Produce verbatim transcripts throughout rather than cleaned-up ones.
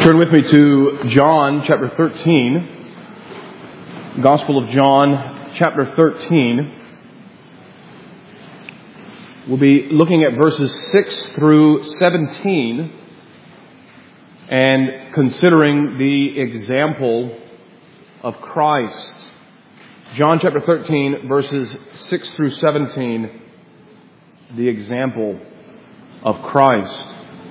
Turn with me to John chapter thirteen. Gospel of John chapter thirteen. We'll be looking at verses six through seventeen and considering the example of Christ. John chapter thirteen, verses six through seventeen, the example of Christ.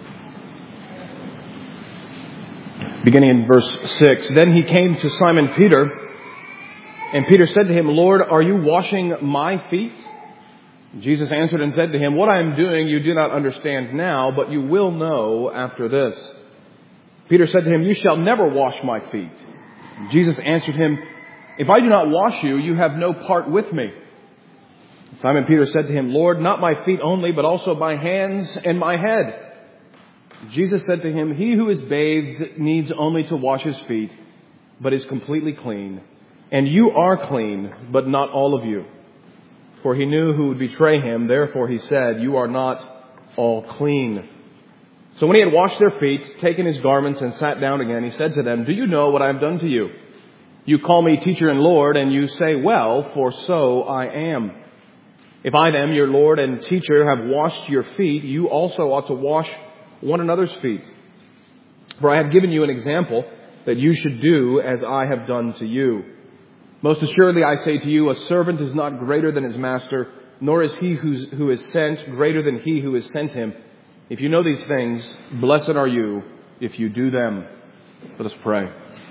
Beginning in verse six, then he came to Simon Peter, and Peter said to him, Lord, are you washing my feet? Jesus answered and said to him, what I am doing you do not understand now, but you will know after this. Peter said to him, you shall never wash my feet. Jesus answered him, if I do not wash you, you have no part with me. Simon Peter said to him, Lord, not my feet only, but also my hands and my head. Jesus said to him, he who is bathed needs only to wash his feet, but is completely clean. And you are clean, but not all of you. For he knew who would betray him. Therefore he said, you are not all clean. So when he had washed their feet, taken his garments and sat down again, he said to them, do you know what I have done to you? You call me teacher and Lord, and you say, well, for so I am. If I then, your Lord and teacher, have washed your feet, you also ought to wash one another's feet. For I have given you an example that you should do as I have done to you. Most assuredly I say to you, a servant is not greater than his master, nor is he who's, who is sent greater than he who has sent him. If you know these things, blessed are you if you do them. Let us pray.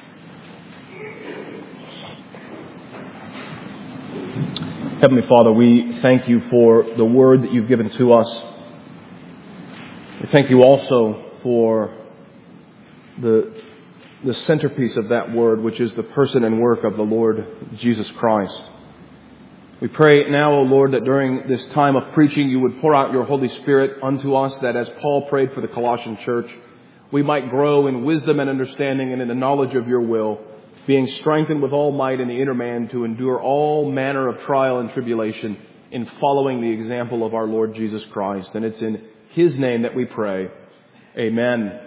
Heavenly Father, we thank you for the word that you've given to us. We thank you also for the, the centerpiece of that word, which is the person and work of the Lord Jesus Christ. We pray now, O Lord, that during this time of preaching, you would pour out your Holy Spirit unto us, that as Paul prayed for the Colossian church, we might grow in wisdom and understanding and in the knowledge of your will, being strengthened with all might in the inner man to endure all manner of trial and tribulation in following the example of our Lord Jesus Christ. And it's in his name that we pray. Amen.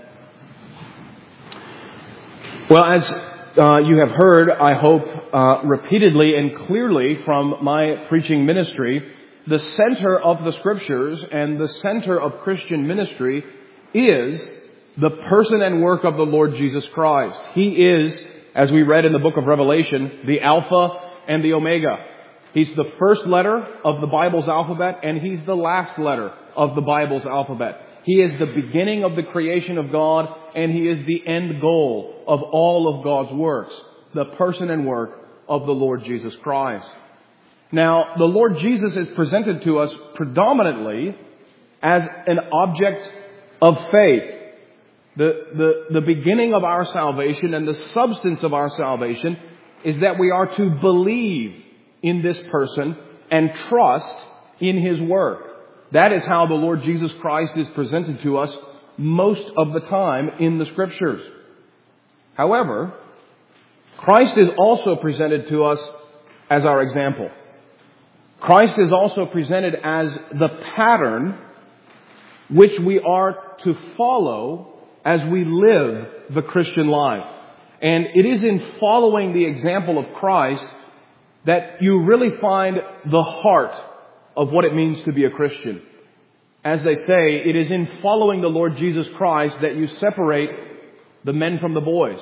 Well, as uh, you have heard, I hope, uh, repeatedly and clearly from my preaching ministry, the center of the Scriptures and the center of Christian ministry is the person and work of the Lord Jesus Christ. He is, as we read in the book of Revelation, the Alpha and the Omega. He's the first letter of the Bible's alphabet, and he's the last letter of the Bible's alphabet. He is the beginning of the creation of God, and he is the end goal of all of God's works, the person and work of the Lord Jesus Christ. Now, the Lord Jesus is presented to us predominantly as an object of faith. The, the, the beginning of our salvation and the substance of our salvation is that we are to believe in this person and trust in his work. That is how the Lord Jesus Christ is presented to us most of the time in the Scriptures. However, Christ is also presented to us as our example. Christ is also presented as the pattern which we are to follow as we live the Christian life. And it is in following the example of Christ that you really find the heart of what it means to be a Christian. As they say, it is in following the Lord Jesus Christ that you separate the men from the boys.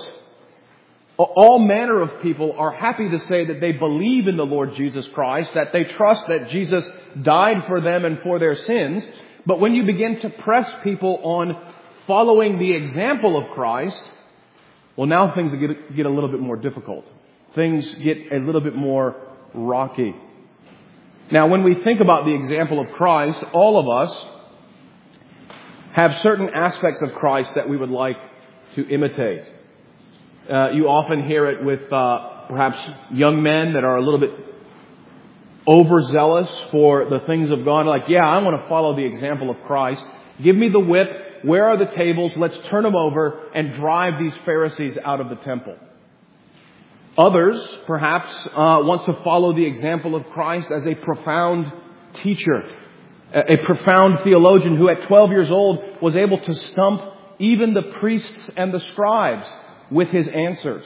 All manner of people are happy to say that they believe in the Lord Jesus Christ, that they trust that Jesus died for them and for their sins. But when you begin to press people on following the example of Christ, well, now things get, get a little bit more difficult. Things get a little bit more rocky. Now, when we think about the example of Christ, all of us have certain aspects of Christ that we would like to imitate. Uh, you often hear it with uh, perhaps young men that are a little bit overzealous for the things of God. Like, yeah, I want to follow the example of Christ. Give me the whip. Where are the tables? Let's turn them over and drive these Pharisees out of the temple. Others, perhaps, uh, want to follow the example of Christ as a profound teacher, a, a profound theologian who at twelve years old was able to stump even the priests and the scribes with his answers.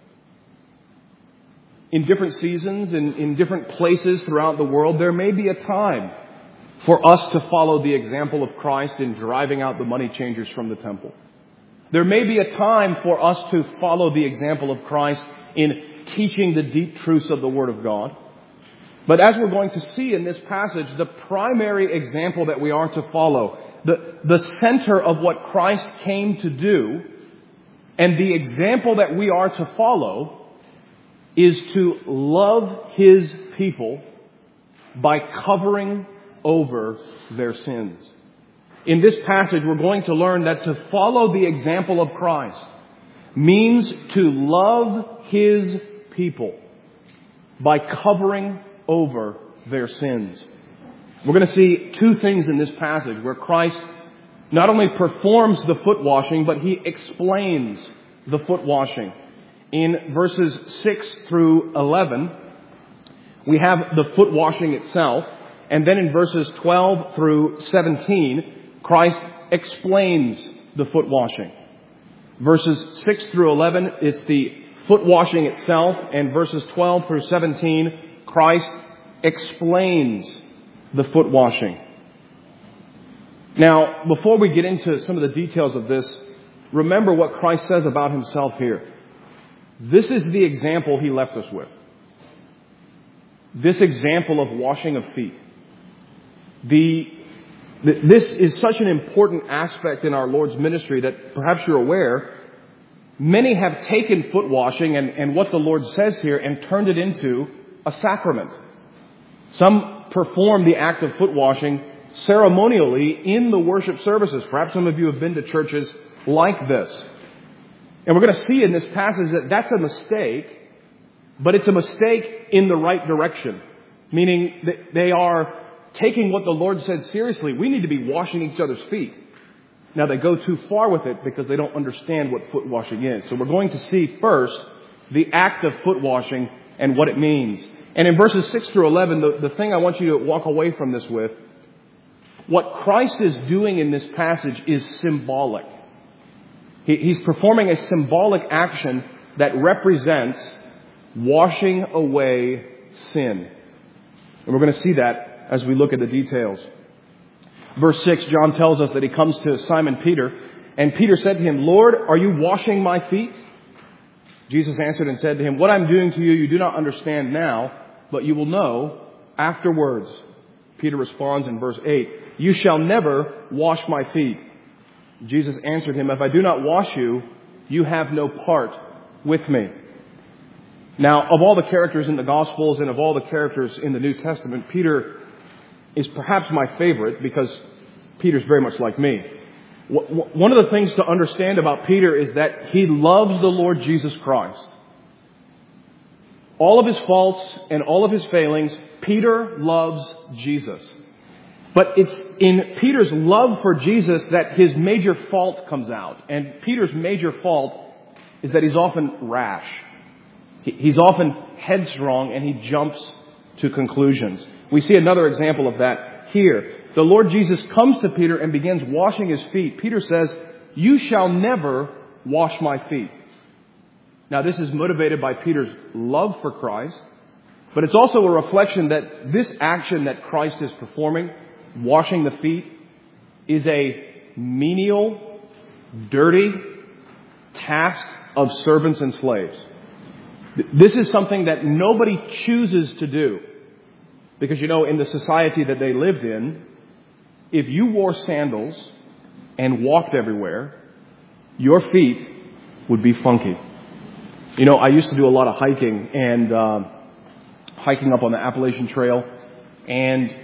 In different seasons, in, in different places throughout the world, there may be a time for us to follow the example of Christ in driving out the money changers from the temple. There may be a time for us to follow the example of Christ in teaching the deep truths of the Word of God. But as we're going to see in this passage, the primary example that we are to follow, the, the center of what Christ came to do, and the example that we are to follow, is to love His people by covering over their sins. In this passage, we're going to learn that to follow the example of Christ means to love His people by covering over their sins. We're going to see two things in this passage where Christ not only performs the foot washing, but He explains the foot washing. In verses six through eleven, we have the foot washing itself. And then in verses twelve through seventeen, Christ explains the foot washing. Verses six through eleven, it's the foot washing itself. And verses twelve through seventeen, Christ explains the foot washing. Now, before we get into some of the details of this, remember what Christ says about Himself here. This is the example He left us with. This example of washing of feet. The, this is such an important aspect in our Lord's ministry that perhaps you're aware, many have taken foot washing and, and what the Lord says here and turned it into a sacrament. Some perform the act of foot washing ceremonially in the worship services. Perhaps some of you have been to churches like this. And we're going to see in this passage that that's a mistake, but it's a mistake in the right direction. Meaning that they are taking what the Lord said seriously. We need to be washing each other's feet. Now they go too far with it because they don't understand what foot washing is. So we're going to see first the act of foot washing and what it means. And in verses six through eleven, the, the thing I want you to walk away from this with, what Christ is doing in this passage is symbolic. He, he's performing a symbolic action that represents washing away sin. And we're going to see that as we look at the details. Verse six, John tells us that he comes to Simon Peter, and Peter said to him, "Lord, are you washing my feet?" Jesus answered and said to him, "What I'm doing to you, you do not understand now, but you will know afterwards." Peter responds in verse eight, "You shall never wash my feet." Jesus answered him, "If I do not wash you, you have no part with me." Now, of all the characters in the Gospels and of all the characters in the New Testament, Peter is perhaps my favorite because Peter's very much like me. One of the things to understand about Peter is that he loves the Lord Jesus Christ. All of his faults and all of his failings, Peter loves Jesus. But it's in Peter's love for Jesus that his major fault comes out. And Peter's major fault is that he's often rash. He's often headstrong and he jumps to conclusions. We see another example of that here. The Lord Jesus comes to Peter and begins washing his feet. Peter says, "You shall never wash my feet." Now, this is motivated by Peter's love for Christ, but it's also a reflection that this action that Christ is performing, washing the feet, is a menial, dirty task of servants and slaves. This is something that nobody chooses to do. Because, you know, in the society that they lived in, if you wore sandals and walked everywhere, your feet would be funky. You know, I used to do a lot of hiking and uh, hiking up on the Appalachian Trail. And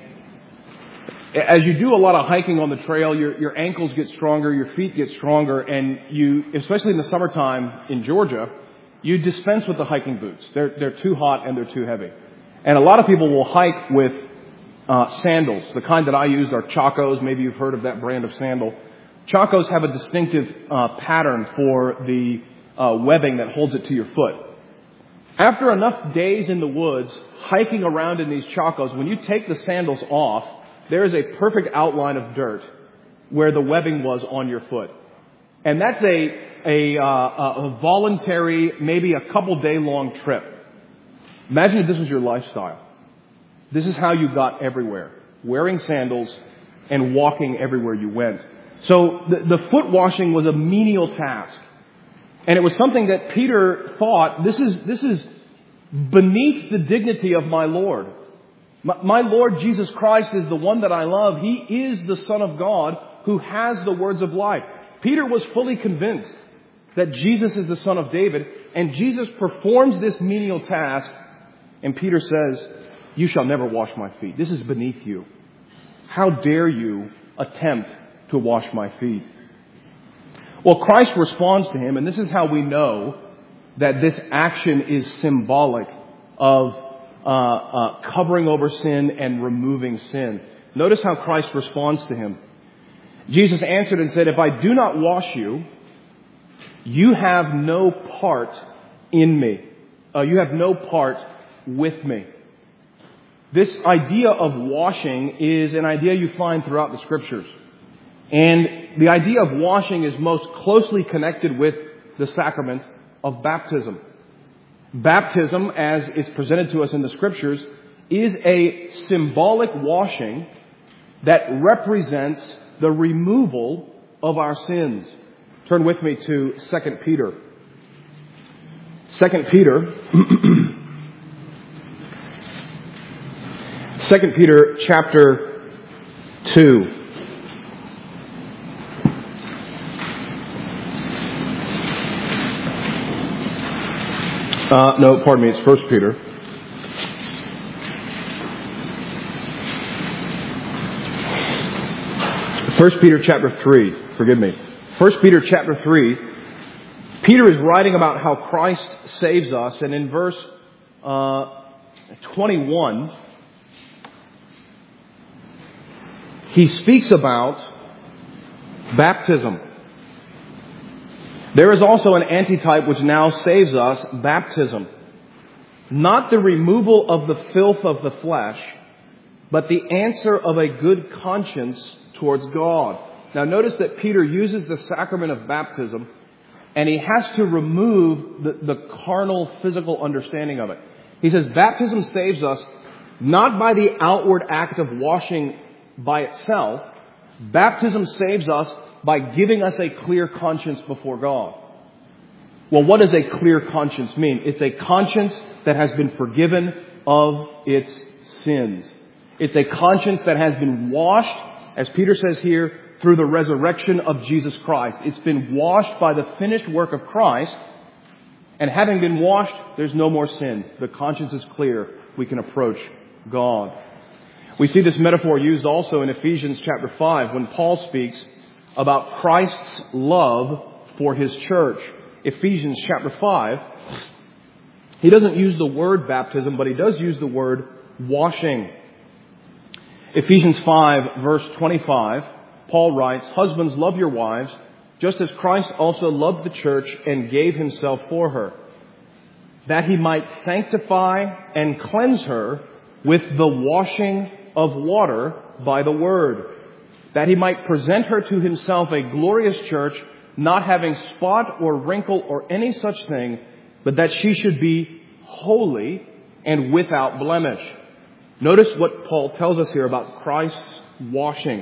as you do a lot of hiking on the trail, your, your ankles get stronger, your feet get stronger, and you, especially in the summertime in Georgia, you dispense with the hiking boots. They're, they're too hot and they're too heavy. And a lot of people will hike with uh, sandals. The kind that I used are Chacos. Maybe you've heard of that brand of sandal. Chacos have a distinctive uh, pattern for the uh, webbing that holds it to your foot. After enough days in the woods, hiking around in these Chacos, when you take the sandals off, there is a perfect outline of dirt where the webbing was on your foot. And that's a, a, uh, a voluntary, maybe a couple day long trip. Imagine if this was your lifestyle. This is how you got everywhere. Wearing sandals and walking everywhere you went. So the, the foot washing was a menial task. And it was something that Peter thought, this is, this is beneath the dignity of my Lord. My, my Lord Jesus Christ is the one that I love. He is the Son of God who has the words of life. Peter was fully convinced that Jesus is the Son of David, and Jesus performs this menial task, and Peter says, "You shall never wash my feet. This is beneath you. How dare you attempt to wash my feet?" Well, Christ responds to him, and this is how we know that this action is symbolic of uh, uh, covering over sin and removing sin. Notice how Christ responds to him. Jesus answered and said, "If I do not wash you, you have no part in me. Uh, you have no part with me." This idea of washing is an idea you find throughout the Scriptures. And the idea of washing is most closely connected with the sacrament of baptism. Baptism, as is presented to us in the Scriptures, is a symbolic washing that represents the removal of our sins. Turn with me to Second Peter. Second Peter. Second Peter chapter two. Uh, no, pardon me, it's First Peter. First Peter chapter three, forgive me. First Peter chapter three, Peter is writing about how Christ saves us, and in verse uh, twenty-one, he speaks about baptism. There is also an antitype which now saves us, baptism. Not the removal of the filth of the flesh, but the answer of a good conscience towards God. Now notice that Peter uses the sacrament of baptism, and he has to remove the, the carnal, physical understanding of it. He says baptism saves us not by the outward act of washing by itself. Baptism saves us by giving us a clear conscience before God. Well, what does a clear conscience mean? It's a conscience that has been forgiven of its sins. It's a conscience that has been washed, as Peter says here, through the resurrection of Jesus Christ. It's been washed by the finished work of Christ, and having been washed, there's no more sin. The conscience is clear. We can approach God. We see this metaphor used also in Ephesians chapter five when Paul speaks about Christ's love for His church. Ephesians chapter five, he doesn't use the word baptism, but he does use the word washing. Ephesians five, verse twenty-five, Paul writes, "Husbands, love your wives, just as Christ also loved the church and gave himself for her, that he might sanctify and cleanse her with the washing of water by the word, that he might present her to himself a glorious church, not having spot or wrinkle or any such thing, but that she should be holy and without blemish." Notice what Paul tells us here about Christ's washing.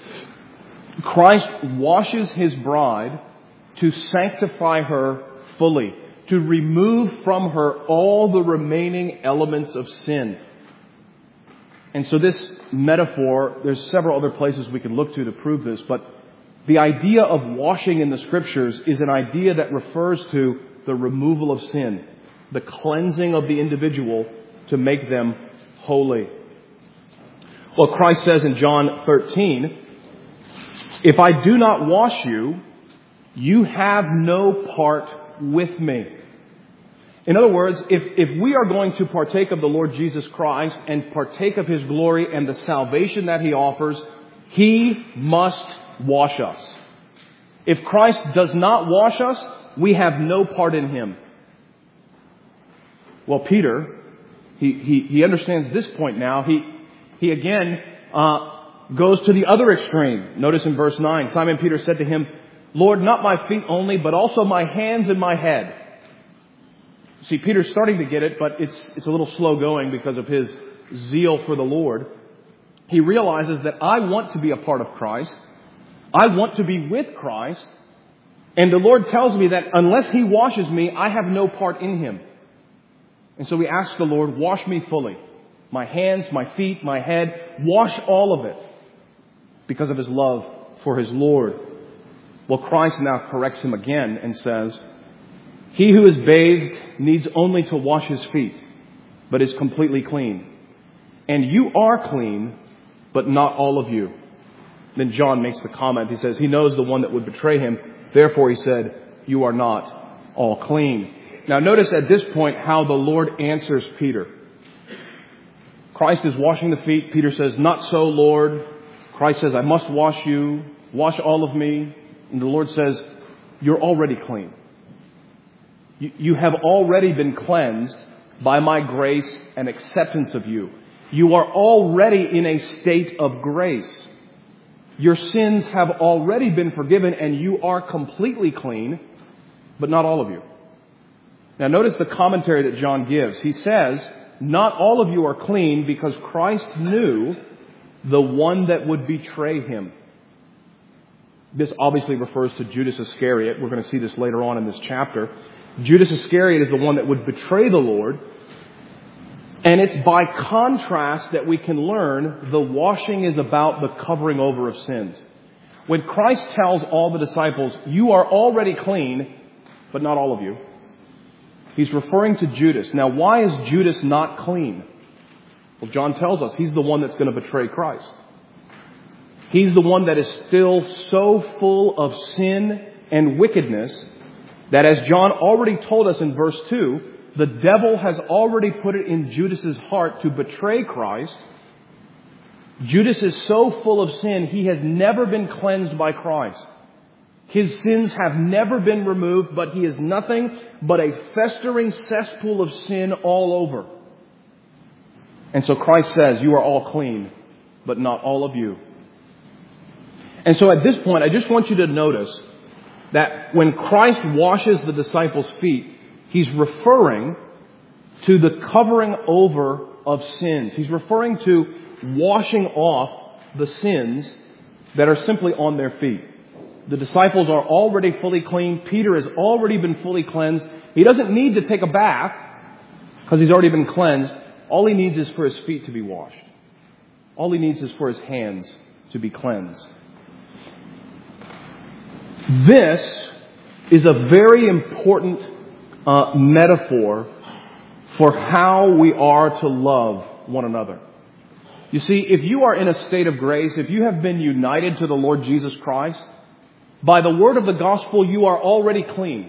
Christ washes his bride to sanctify her fully, to remove from her all the remaining elements of sin. And so this metaphor, there's several other places we can look to to prove this, but the idea of washing in the Scriptures is an idea that refers to the removal of sin, the cleansing of the individual to make them holy. Well, Christ says in John thirteen, "If I do not wash you, you have no part with me." In other words, if, if we are going to partake of the Lord Jesus Christ and partake of His glory and the salvation that He offers, He must wash us. If Christ does not wash us, we have no part in Him. Well, Peter, he, he, he understands this point now. He, he again uh, goes to the other extreme. Notice in verse nine, Simon Peter said to him, Lord, not my feet only, but also my hands and my head. See, Peter's starting to get it, but it's, it's a little slow going because of his zeal for the Lord. He realizes that I want to be a part of Christ. I want to be with Christ. And the Lord tells me that unless He washes me, I have no part in Him. And so we ask the Lord, wash me fully. My hands, my feet, my head, wash all of it because of His love for His Lord. Well, Christ now corrects him again and says, he who is bathed needs only to wash his feet, but is completely clean. And you are clean, but not all of you. Then John makes the comment. He says, he knows the one that would betray him. Therefore, he said, you are not all clean. Now, notice at this point how the Lord answers Peter. Christ is washing the feet. Peter says, not so, Lord. Christ says, I must wash you. Wash all of me. And the Lord says, you're already clean. You, you have already been cleansed by my grace and acceptance of you. You are already in a state of grace. Your sins have already been forgiven and you are completely clean, but not all of you. Now notice the commentary that John gives. He says, not all of you are clean because Christ knew the one that would betray him. This obviously refers to Judas Iscariot. We're going to see this later on in this chapter. Judas Iscariot is the one that would betray the Lord. And it's by contrast that we can learn the washing is about the covering over of sins. When Christ tells all the disciples, you are already clean, but not all of you, he's referring to Judas. Now, why is Judas not clean? Well, John tells us he's the one that's going to betray Christ. He's the one that is still so full of sin and wickedness that, as John already told us in verse two, the devil has already put it in Judas's heart to betray Christ. Judas is so full of sin, he has never been cleansed by Christ. His sins have never been removed, but he is nothing but a festering cesspool of sin all over. And so Christ says, you are all clean, but not all of you. And so at this point, I just want you to notice that when Christ washes the disciples' feet, he's referring to the covering over of sins. He's referring to washing off the sins that are simply on their feet. The disciples are already fully clean. Peter has already been fully cleansed. He doesn't need to take a bath because he's already been cleansed. All he needs is for his feet to be washed. All he needs is for his hands to be cleansed. This is a very important uh, metaphor for how we are to love one another. You see, if you are in a state of grace, if you have been united to the Lord Jesus Christ, by the word of the gospel, you are already clean.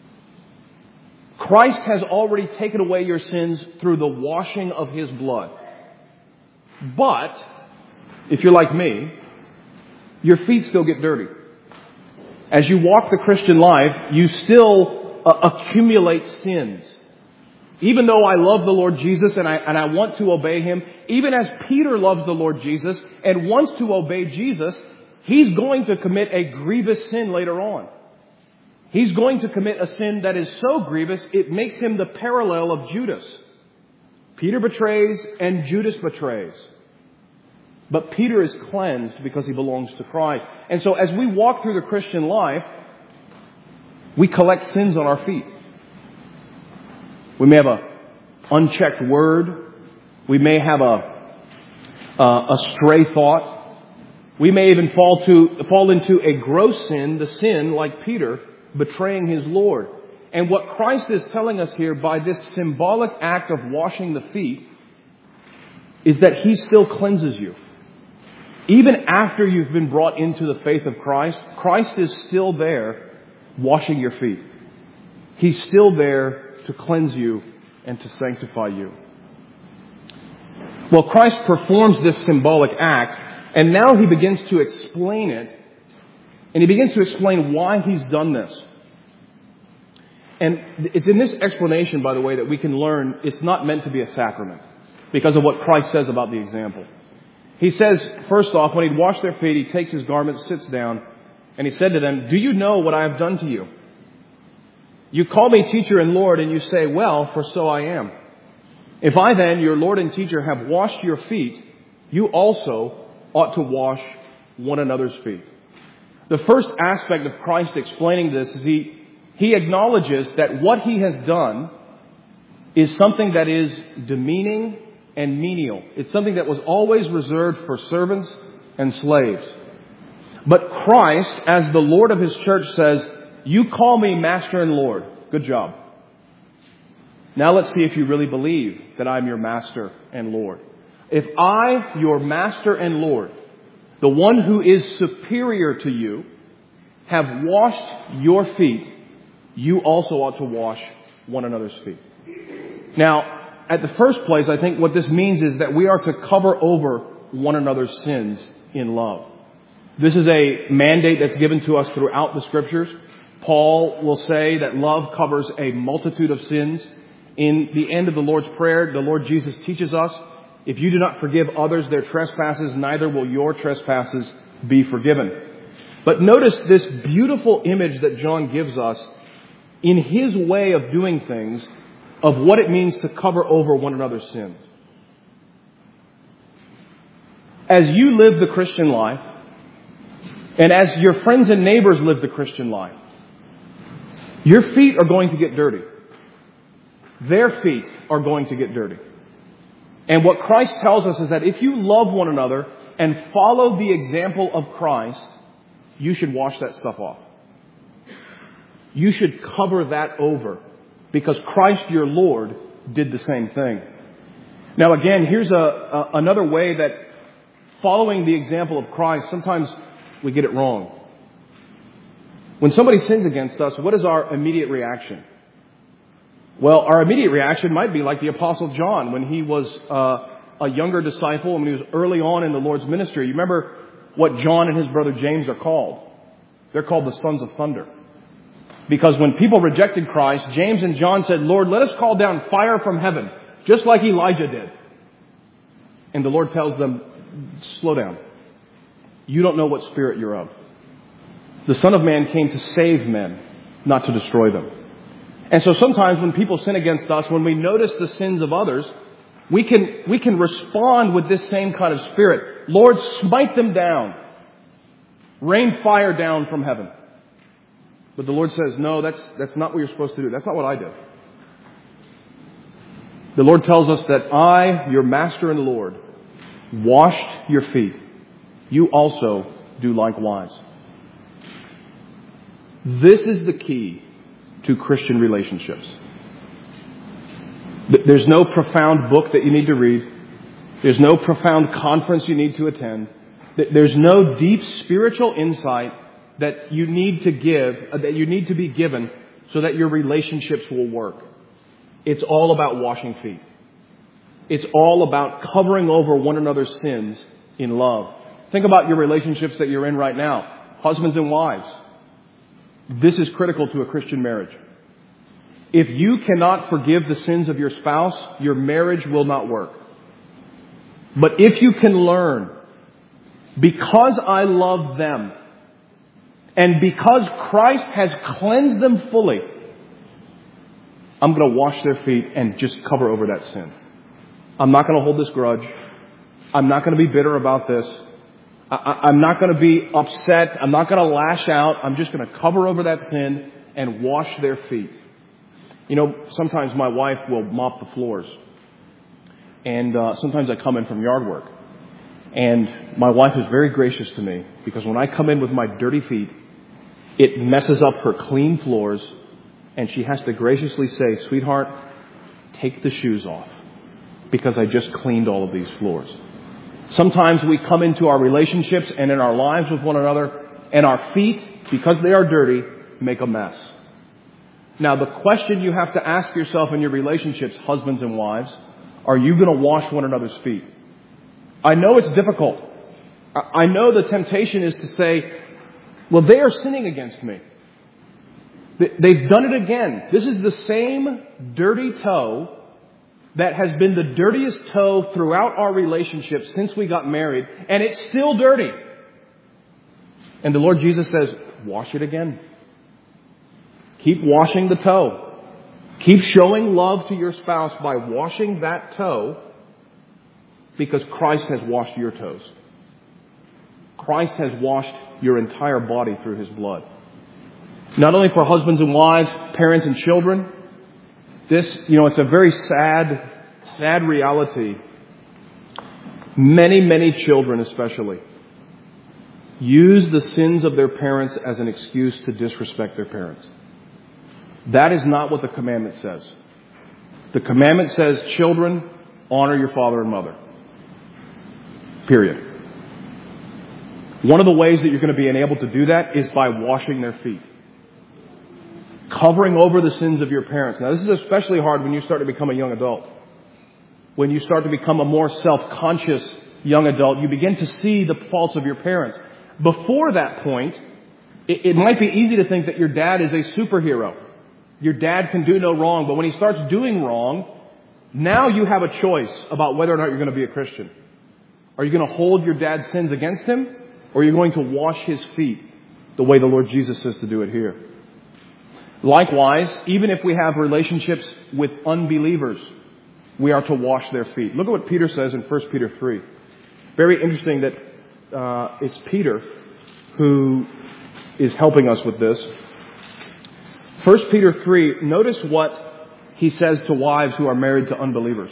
Christ has already taken away your sins through the washing of His blood. But, if you're like me, your feet still get dirty. As you walk the Christian life, you still uh, accumulate sins. Even though I love the Lord Jesus and I, and I want to obey Him, even as Peter loves the Lord Jesus and wants to obey Jesus, he's going to commit a grievous sin later on. He's going to commit a sin that is so grievous, it makes him the parallel of Judas. Peter betrays and Judas betrays. But Peter is cleansed because he belongs to Christ. And so as we walk through the Christian life, we collect sins on our feet. We may have a unchecked word. We may have a, uh, a stray thought. We may even fall to, fall into a gross sin, the sin, like Peter, betraying his Lord. And what Christ is telling us here by this symbolic act of washing the feet is that He still cleanses you. Even after you've been brought into the faith of Christ, Christ is still there washing your feet. He's still there to cleanse you and to sanctify you. Well, Christ performs this symbolic act, and now He begins to explain it, and He begins to explain why He's done this. And it's in this explanation, by the way, that we can learn it's not meant to be a sacrament because of what Christ says about the example. He says, first off, when He'd washed their feet, He takes His garment, sits down, And he said to them, "Do you know what I have done to you? You call me teacher and Lord, and you say, 'Well, for so I am.' If I then, your Lord and teacher, have washed your feet, you also ought to wash one another's feet." The first aspect of Christ explaining this is he, he acknowledges that what he has done is something that is demeaning and menial. It's something that was always reserved for servants and slaves. But Christ, as the Lord of his church, says, "You call me Master and Lord. Good job. Now let's see if you really believe that I'm your Master and Lord. If I, your Master and Lord, the one who is superior to you, have washed your feet, you also ought to wash one another's feet." Now, at the first place, I think what this means is that we are to cover over one another's sins in love. This is a mandate that's given to us throughout the Scriptures. Paul will say that love covers a multitude of sins. In the end of the Lord's Prayer, the Lord Jesus teaches us, "If you do not forgive others their trespasses, neither will your trespasses be forgiven." But notice this beautiful image that John gives us in his way of doing things of what it means to cover over one another's sins. As you live the Christian life, and as your friends and neighbors live the Christian life, your feet are going to get dirty. Their feet are going to get dirty. And what Christ tells us is that if you love one another and follow the example of Christ, you should wash that stuff off. You should cover that over, because Christ your Lord did the same thing. Now again, here's a, a another way that following the example of Christ, sometimes we get it wrong. When somebody sins against us, what is our immediate reaction? Well, our immediate reaction might be like the Apostle John when he was uh, a younger disciple and when he was early on in the Lord's ministry. You remember what John and his brother James are called? They're called the sons of thunder. Because when people rejected Christ, James and John said, "Lord, let us call down fire from heaven, just like Elijah did." And the Lord tells them, "Slow down. You don't know what spirit you're of. The Son of Man came to save men, not to destroy them." And so sometimes when people sin against us, when we notice the sins of others, we can, we can respond with this same kind of spirit. "Lord, smite them down. Rain fire down from heaven." But the Lord says, "No, that's, that's not what you're supposed to do. That's not what I do." The Lord tells us that I, your Master and Lord, washed your feet. You also do likewise. This is the key to Christian relationships. There's no profound book that you need to read. There's no profound conference you need to attend. There's no deep spiritual insight that you need to give, that you need to be given so that your relationships will work. It's all about washing feet. It's all about covering over one another's sins in love. Think about your relationships that you're in right now. Husbands and wives. This is critical to a Christian marriage. If you cannot forgive the sins of your spouse, your marriage will not work. But if you can learn, because I love them, and because Christ has cleansed them fully, I'm going to wash their feet and just cover over that sin. I'm not going to hold this grudge. I'm not going to be bitter about this. I, I'm not going to be upset. I'm not going to lash out. I'm just going to cover over that sin and wash their feet. You know, sometimes my wife will mop the floors. And uh, sometimes I come in from yard work. And my wife is very gracious to me, because when I come in with my dirty feet, it messes up her clean floors. And she has to graciously say, "Sweetheart, take the shoes off, because I just cleaned all of these floors." Sometimes we come into our relationships and in our lives with one another, and our feet, because they are dirty, make a mess. Now, the question you have to ask yourself in your relationships, husbands and wives, are you going to wash one another's feet? I know it's difficult. I know the temptation is to say, "Well, they are sinning against me. They've done it again. This is the same dirty toe that has been the dirtiest toe throughout our relationship since we got married, and it's still dirty." And the Lord Jesus says, wash it again. Keep washing the toe. Keep showing love to your spouse by washing that toe, because Christ has washed your toes. Christ has washed your entire body through His blood. Not only for husbands and wives, parents and children. This, you know, it's a very sad, sad reality. Many, many children especially use the sins of their parents as an excuse to disrespect their parents. That is not what the commandment says. The commandment says, children, honor your father and mother. Period. One of the ways that you're going to be enabled to do that is by washing their feet. Covering over the sins of your parents. Now, this is especially hard when you start to become a young adult. When you start to become a more self-conscious young adult, you begin to see the faults of your parents. Before that point, it, it might be easy to think that your dad is a superhero. Your dad can do no wrong, but when he starts doing wrong, now you have a choice about whether or not you're going to be a Christian. Are you going to hold your dad's sins against him, or are you going to wash his feet the way the Lord Jesus says to do it here? Likewise, even if we have relationships with unbelievers, we are to wash their feet. Look at what Peter says in First Peter three. Very interesting that uh, it's Peter who is helping us with this. First Peter three, notice what he says to wives who are married to unbelievers.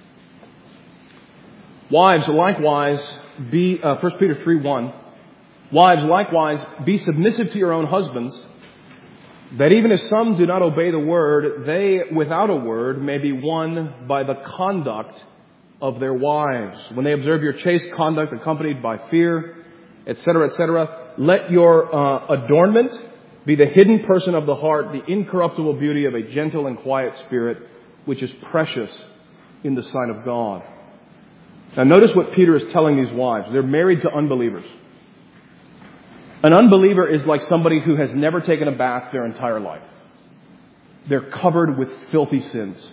Wives, likewise, be, uh, First Peter three one, wives, likewise, be submissive to your own husbands, that even if some do not obey the word, they, without a word, may be won by the conduct of their wives. When they observe your chaste conduct accompanied by fear, et cetera, et cetera, let your uh, adornment be the hidden person of the heart, the incorruptible beauty of a gentle and quiet spirit, which is precious in the sight of God. Now notice what Peter is telling these wives. They're married to unbelievers. An unbeliever is like somebody who has never taken a bath their entire life. They're covered with filthy sins.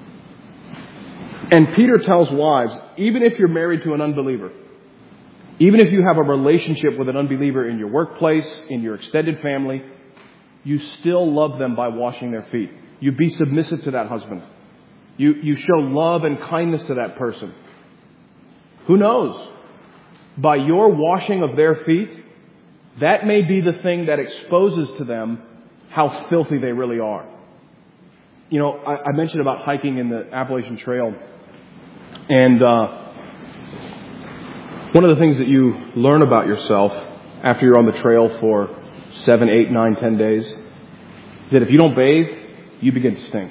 And Peter tells wives, even if you're married to an unbeliever, even if you have a relationship with an unbeliever in your workplace, in your extended family, you still love them by washing their feet. You be submissive to that husband. You, you show love and kindness to that person. Who knows? By your washing of their feet, that may be the thing that exposes to them how filthy they really are. You know, I, I mentioned about hiking in the Appalachian Trail. And uh, one of the things that you learn about yourself after you're on the trail for seven, eight, nine, ten days is that if you don't bathe, you begin to stink.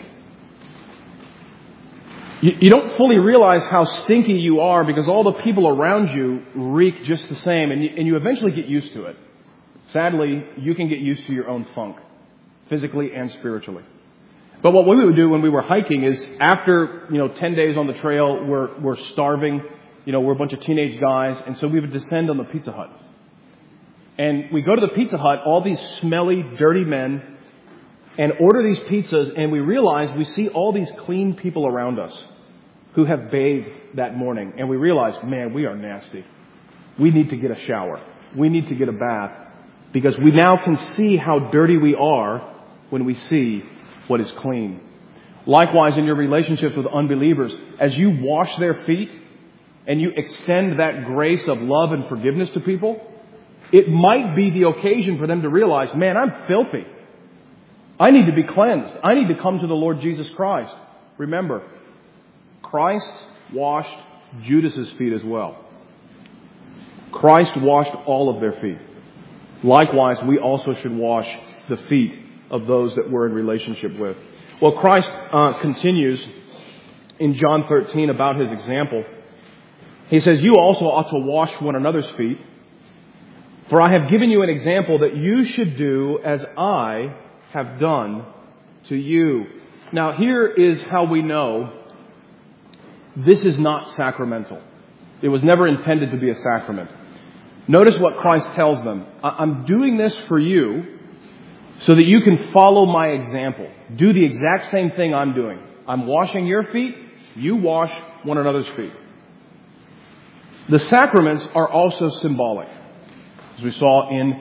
You, you don't fully realize how stinky you are because all the people around you reek just the same, and you, and you eventually get used to it. Sadly, you can get used to your own funk, physically and spiritually. But what we would do when we were hiking is after, you know, ten days on the trail, we're, we're starving, you know, we're a bunch of teenage guys, and so we would descend on the Pizza Hut. And we go to the Pizza Hut, all these smelly, dirty men, and order these pizzas, and we realize we see all these clean people around us who have bathed that morning. And we realize, man, we are nasty. We need to get a shower. We need to get a bath. Because we now can see how dirty we are when we see what is clean. Likewise, in your relationships with unbelievers, as you wash their feet and you extend that grace of love and forgiveness to people, it might be the occasion for them to realize, man, I'm filthy. I need to be cleansed. I need to come to the Lord Jesus Christ. Remember, Christ washed Judas's feet as well. Christ washed all of their feet. Likewise, we also should wash the feet of those that we're in relationship with. Well, Christ uh, continues in John thirteen about his example. He says, you also ought to wash one another's feet, for I have given you an example that you should do as I have done to you. Now, here is how we know this is not sacramental. It was never intended to be a sacrament. Notice what Christ tells them. I'm doing this for you so that you can follow my example. Do the exact same thing I'm doing. I'm washing your feet. You wash one another's feet. The sacraments are also symbolic, as we saw in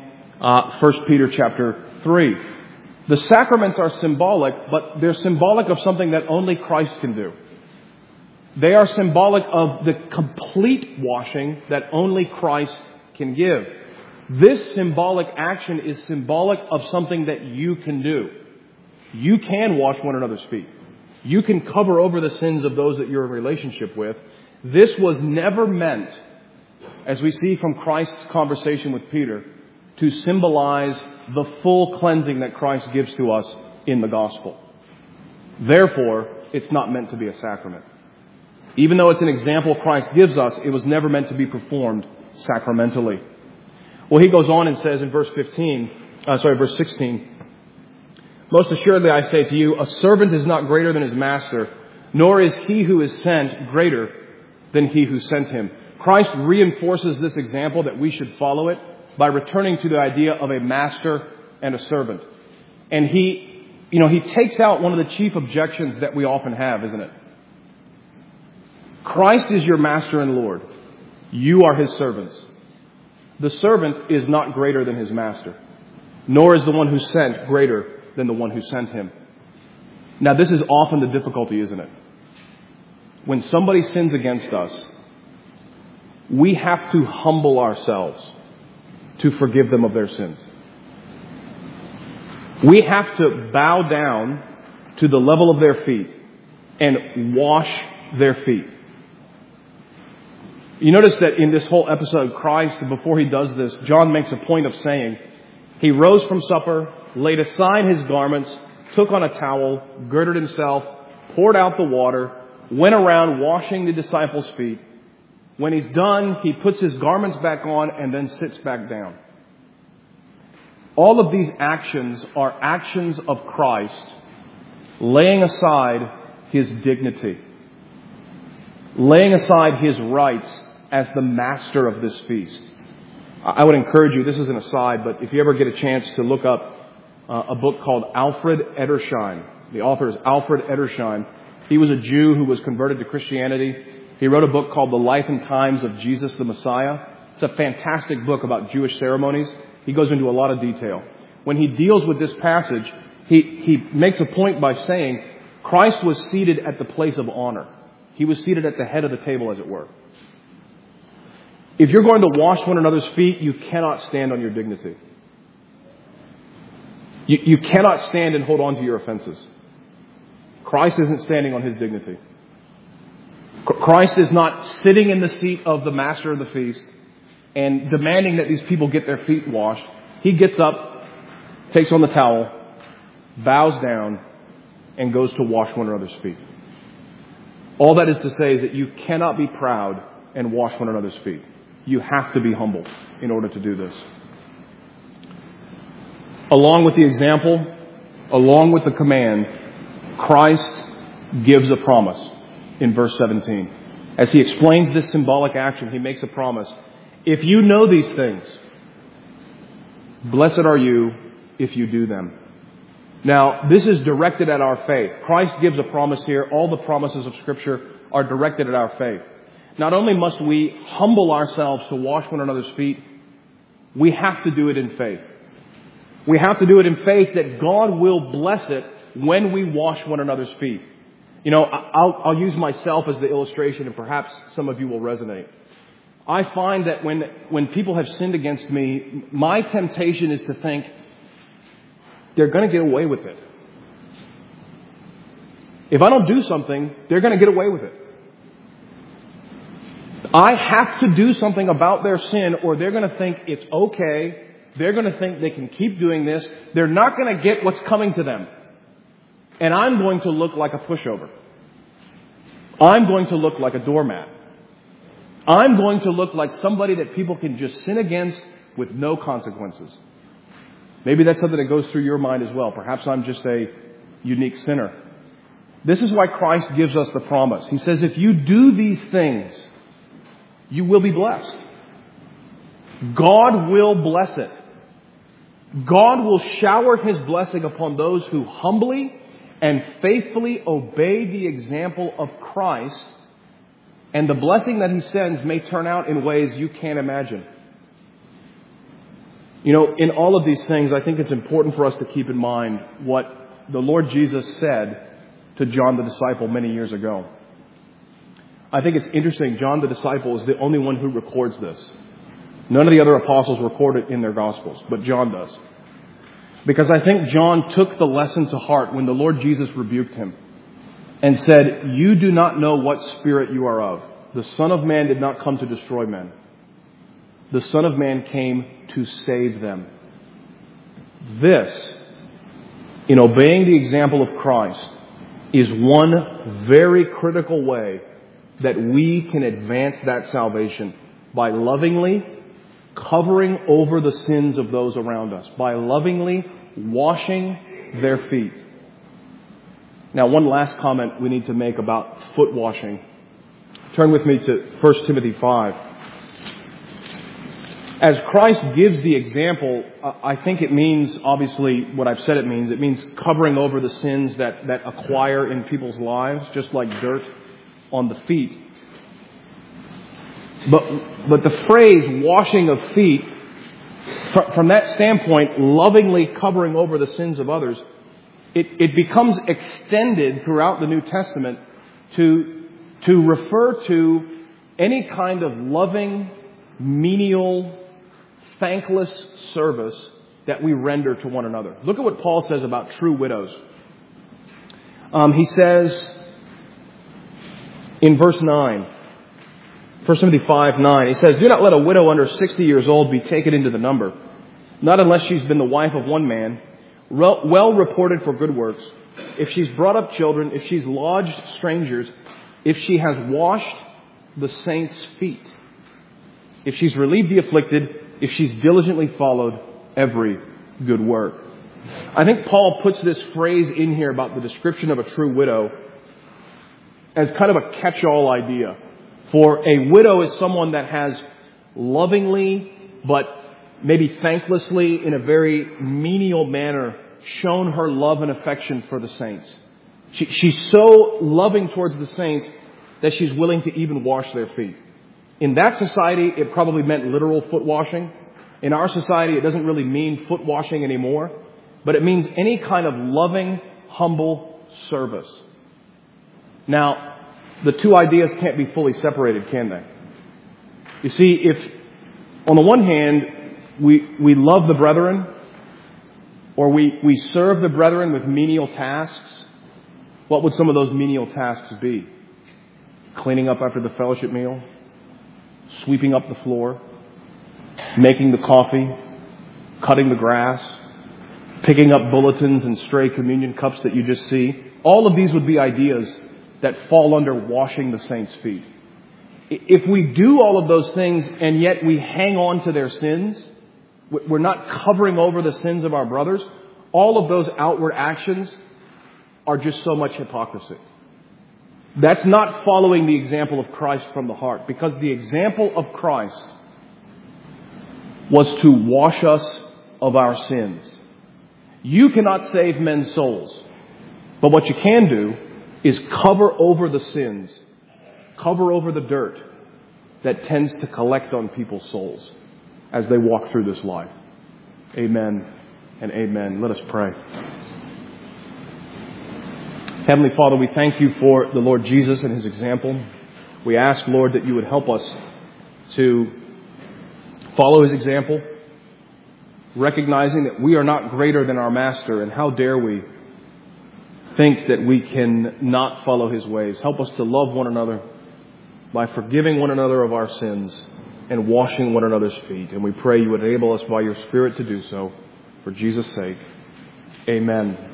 Uh, First Peter chapter three. The sacraments are symbolic, but they're symbolic of something that only Christ can do. They are symbolic of the complete washing that only Christ can give. This symbolic action is symbolic of something that you can do. You can wash one another's feet. You can cover over the sins of those that you're in relationship with. This was never meant, as we see from Christ's conversation with Peter, to symbolize the full cleansing that Christ gives to us in the gospel. Therefore, it's not meant to be a sacrament. Even though it's an example Christ gives us, it was never meant to be performed sacramentally. Well, he goes on and says in verse fifteen, uh, sorry, verse sixteen, most assuredly I say to you, a servant is not greater than his master, nor is he who is sent greater than he who sent him. Christ reinforces this example that we should follow it by returning to the idea of a master and a servant. And he, you know, he takes out one of the chief objections that we often have, isn't it? Christ is your master and Lord. You are his servants. The servant is not greater than his master, nor is the one who sent greater than the one who sent him. Now, this is often the difficulty, isn't it? When somebody sins against us, we have to humble ourselves to forgive them of their sins. We have to bow down to the level of their feet and wash their feet. You notice that in this whole episode of Christ, before he does this, John makes a point of saying, he rose from supper, laid aside his garments, took on a towel, girded himself, poured out the water, went around washing the disciples' feet. When he's done, he puts his garments back on and then sits back down. All of these actions are actions of Christ laying aside his dignity, laying aside his rights as the master of this feast. I would encourage you, this is an aside, but if you ever get a chance to look up uh, a book called Alfred Edersheim. The author is Alfred Edersheim. He was a Jew who was converted to Christianity. He wrote a book called The Life and Times of Jesus the Messiah. It's a fantastic book about Jewish ceremonies. He goes into a lot of detail. When he deals with this passage, he, he makes a point by saying Christ was seated at the place of honor. He was seated at the head of the table, as it were. If you're going to wash one another's feet, you cannot stand on your dignity. You, you cannot stand and hold on to your offenses. Christ isn't standing on his dignity. Christ is not sitting in the seat of the master of the feast and demanding that these people get their feet washed. He gets up, takes on the towel, bows down, and goes to wash one another's feet. All that is to say is that you cannot be proud and wash one another's feet. You have to be humble in order to do this. Along with the example, along with the command, Christ gives a promise in verse seventeen. As he explains this symbolic action, he makes a promise. If you know these things, blessed are you if you do them. Now, this is directed at our faith. Christ gives a promise here. All the promises of Scripture are directed at our faith. Not only must we humble ourselves to wash one another's feet, we have to do it in faith. We have to do it in faith that God will bless it when we wash one another's feet. You know, I'll, I'll use myself as the illustration, and perhaps some of you will resonate. I find that when, when people have sinned against me, my temptation is to think, they're going to get away with it. If I don't do something, they're going to get away with it. I have to do something about their sin, or they're going to think it's okay. They're going to think they can keep doing this. They're not going to get what's coming to them. And I'm going to look like a pushover. I'm going to look like a doormat. I'm going to look like somebody that people can just sin against with no consequences. Maybe that's something that goes through your mind as well. Perhaps I'm just a unique sinner. This is why Christ gives us the promise. He says, if you do these things, you will be blessed. God will bless it. God will shower his blessing upon those who humbly and faithfully obey the example of Christ. And the blessing that he sends may turn out in ways you can't imagine. You know, in all of these things, I think it's important for us to keep in mind what the Lord Jesus said to John the disciple many years ago. I think it's interesting. John the disciple is the only one who records this. None of the other apostles record it in their Gospels, but John does. Because I think John took the lesson to heart when the Lord Jesus rebuked him and said, "You do not know what spirit you are of. The Son of Man did not come to destroy men. The Son of Man came to save them." This, in obeying the example of Christ, is one very critical way that we can advance that salvation, by lovingly covering over the sins of those around us, by lovingly washing their feet. Now, one last comment we need to make about foot washing. Turn with me to First Timothy five. As Christ gives the example, I think it means, obviously, what I've said it means. It means covering over the sins that, that acquire in people's lives, just like dirt on the feet. But, but the phrase washing of feet, from that standpoint, lovingly covering over the sins of others, it, it becomes extended throughout the New Testament to, to refer to any kind of loving, menial, thankless service that we render to one another. Look at what Paul says about true widows. Um, he says in verse nine, First Timothy five nine, he says, "Do not let a widow under sixty years old be taken into the number, not unless she's been the wife of one man, well reported for good works, if she's brought up children, if she's lodged strangers, if she has washed the saints' feet, if she's relieved the afflicted, if she's diligently followed every good work." I think Paul puts this phrase in here about the description of a true widow as kind of a catch-all idea. For a widow is someone that has lovingly, but maybe thanklessly, in a very menial manner, shown her love and affection for the saints. She, she's so loving towards the saints that she's willing to even wash their feet. In that society, it probably meant literal foot washing. In our society, it doesn't really mean foot washing anymore, but it means any kind of loving, humble service. Now, the two ideas can't be fully separated, can they? You see, if on the one hand, we, we love the brethren, or we, we serve the brethren with menial tasks, what would some of those menial tasks be? Cleaning up after the fellowship meal, sweeping up the floor, making the coffee, cutting the grass, picking up bulletins and stray communion cups that you just see. All of these would be ideas that fall under washing the saints' feet. If we do all of those things and yet we hang on to their sins, we're not covering over the sins of our brothers, all of those outward actions are just so much hypocrisy. That's not following the example of Christ from the heart, because the example of Christ was to wash us of our sins. You cannot save men's souls, but what you can do is cover over the sins, cover over the dirt that tends to collect on people's souls as they walk through this life. Amen and amen. Let us pray. Heavenly Father, we thank you for the Lord Jesus and his example. We ask, Lord, that you would help us to follow his example, recognizing that we are not greater than our Master, and how dare we think that we can not follow his ways. Help us to love one another by forgiving one another of our sins and washing one another's feet. And we pray you would enable us by your Spirit to do so. For Jesus' sake, amen.